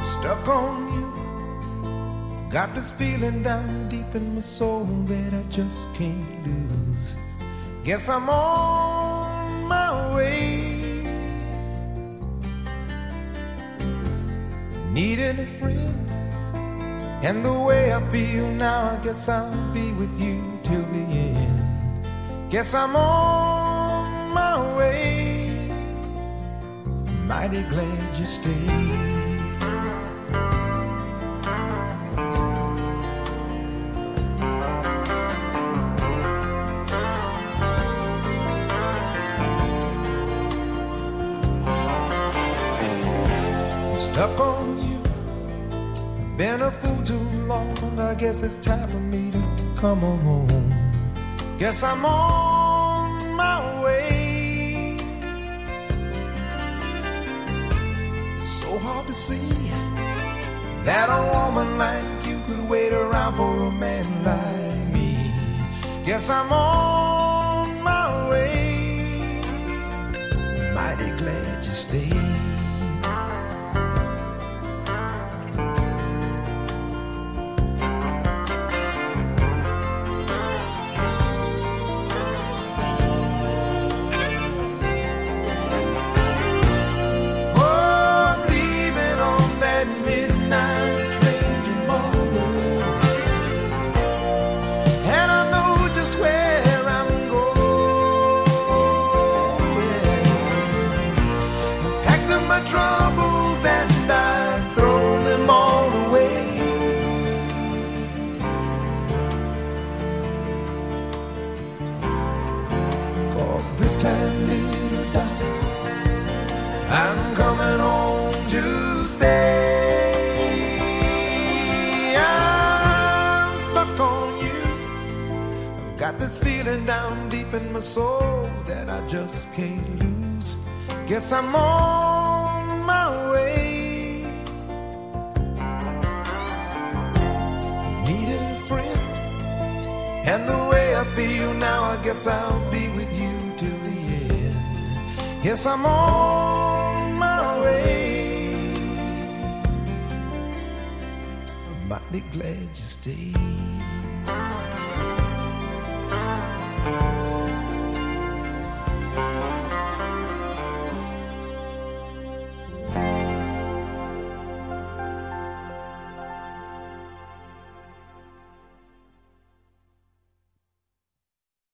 Stuck on you. Got this feeling down deep in my soul that I just can't lose. Guess I'm on my way. Needing a friend, and the way I feel now, I guess I'll be with you till the end. Guess I'm on my way. Mighty glad you stayed. Stuck on you, been a fool too long. I guess it's time for me to come on home. Guess I'm on my way. So hard to see that a woman like you could wait around for a man like me. Guess I'm on my way. Mighty glad you stayed. This time, little darling, I'm coming home to stay. I'm stuck on you. I've got this feeling down deep in my soul that I just can't lose. Guess I'm on my way. Needed a friend, and the way I feel now, I guess I'll be with you till the end. Yes, I'm on my way. I'm mighty glad you stayed.